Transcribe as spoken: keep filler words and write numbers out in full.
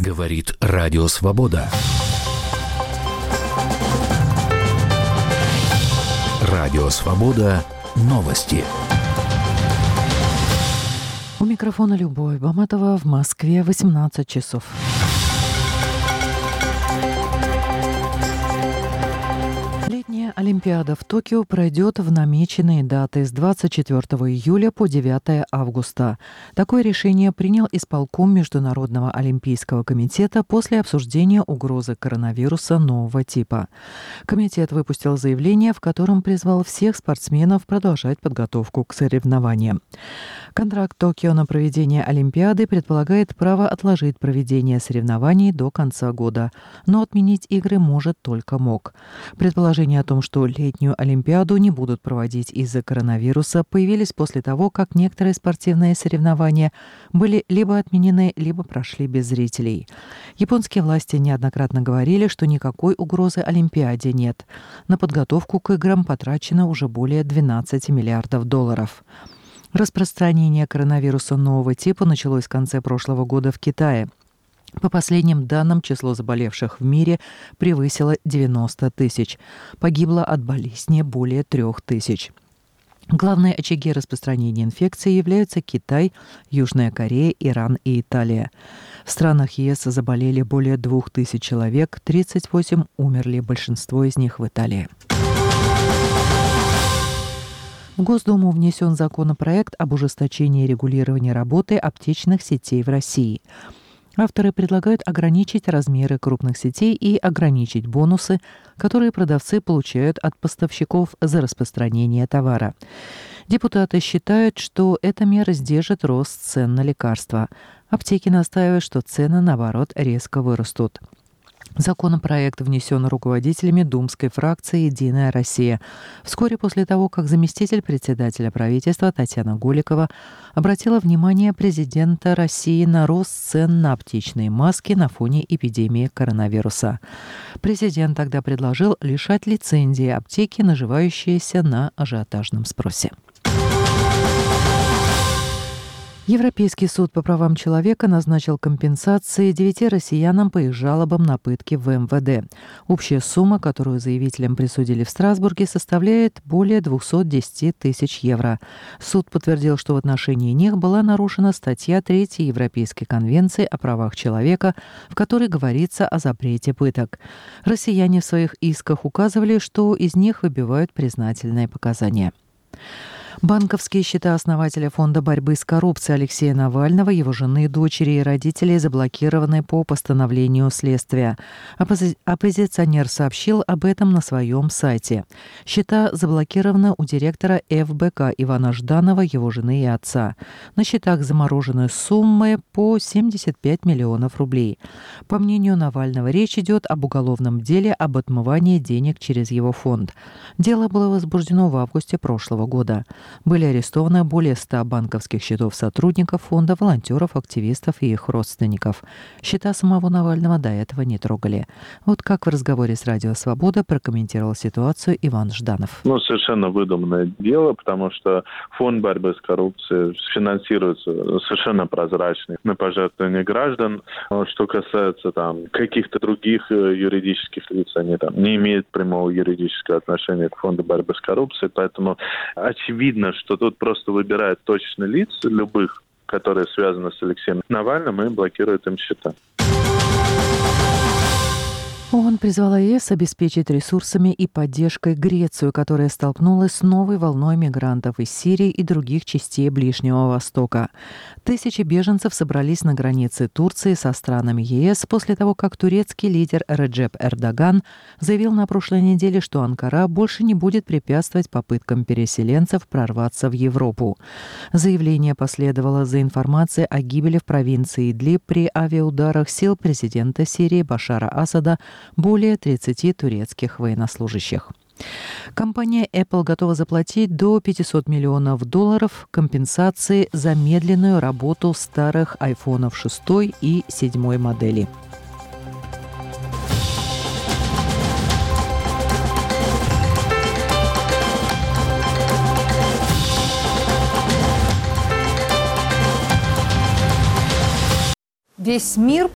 Говорит Радио Свобода. Радио Свобода. Новости. У микрофона Любовь Баматова. В Москве восемнадцать часов. Летняя Олимпиада в Токио пройдет в намеченные даты с двадцать четвёртого июля по девятого августа. Такое решение принял исполком Международного олимпийского комитета после обсуждения угрозы коронавируса нового типа. Комитет выпустил заявление, в котором призвал всех спортсменов продолжать подготовку к соревнованиям. Контракт Токио на проведение Олимпиады предполагает право отложить проведение соревнований до конца года, но отменить игры может только МОК. Предположения о том, что летнюю Олимпиаду не будут проводить из-за коронавируса, появились после того, как некоторые спортивные соревнования были либо отменены, либо прошли без зрителей. Японские власти неоднократно говорили, что никакой угрозы Олимпиаде нет. На подготовку к играм потрачено уже более двенадцать миллиардов долларов. Распространение коронавируса нового типа началось в конце прошлого года в Китае. По последним данным, число заболевших в мире превысило девяносто тысяч. Погибло от болезни более трех тысяч. Главные очаги распространения инфекции являются Китай, Южная Корея, Иран и Италия. В странах ЕС заболели более двух тысяч человек, тридцать восемь умерли, большинство из них в Италии. В Госдуму внесен законопроект об ужесточении регулирования работы аптечных сетей в России. Авторы предлагают ограничить размеры крупных сетей и ограничить бонусы, которые продавцы получают от поставщиков за распространение товара. Депутаты считают, что эта мера сдержит рост цен на лекарства. Аптеки настаивают, что цены, наоборот, резко вырастут. Законопроект внесен руководителями думской фракции «Единая Россия» вскоре после того, как заместитель председателя правительства Татьяна Голикова обратила внимание президента России на рост цен на аптечные маски на фоне эпидемии коронавируса. Президент тогда предложил лишать лицензии аптеки, наживающиеся на ажиотажном спросе. Европейский суд по правам человека назначил компенсации девяти россиянам по их жалобам на пытки в эм вэ дэ. Общая сумма, которую заявителям присудили в Страсбурге, составляет более двести десять тысяч евро. Суд подтвердил, что в отношении них была нарушена статья третьей Европейской конвенции о правах человека, в которой говорится о запрете пыток. Россияне в своих исках указывали, что из них выбивают признательные показания. Банковские счета основателя Фонда борьбы с коррупцией Алексея Навального, его жены, дочери и родителей заблокированы по постановлению следствия. Оппози- оппозиционер сообщил об этом на своем сайте. Счета заблокированы у директора эф бэ ка Ивана Жданова, его жены и отца. На счетах заморожены суммы по семьдесят пять миллионов рублей. По мнению Навального, речь идет об уголовном деле об отмывании денег через его фонд. Дело было возбуждено в августе прошлого года. Были арестованы более ста банковских счетов сотрудников фонда, волонтеров, активистов и их родственников. Счета самого Навального до этого не трогали. Вот как в разговоре с Радио Свобода прокомментировал ситуацию Иван Жданов. Ну, совершенно выдуманное дело, потому что фонд борьбы с коррупцией финансируется совершенно прозрачно на пожертвования граждан. Что касается там каких-то других юридических лиц, они там не имеют прямого юридического отношения к фонду борьбы с коррупцией, поэтому очевидно, что тут просто выбирают точно лиц, любых, которые связаны с Алексеем Навальным, и блокируют им счета. ООН призвала ЕС обеспечить ресурсами и поддержкой Грецию, которая столкнулась с новой волной мигрантов из Сирии и других частей Ближнего Востока. Тысячи беженцев собрались на границе Турции со странами ЕС после того, как турецкий лидер Реджеп Эрдоган заявил на прошлой неделе, что Анкара больше не будет препятствовать попыткам переселенцев прорваться в Европу. Заявление последовало за информацией о гибели в провинции Идлиб при авиаударах сил президента Сирии Башара Асада более тридцати турецких военнослужащих. Компания Apple готова заплатить до пятисот миллионов долларов компенсации за медленную работу старых айфонов шестой и седьмой модели. Весь мир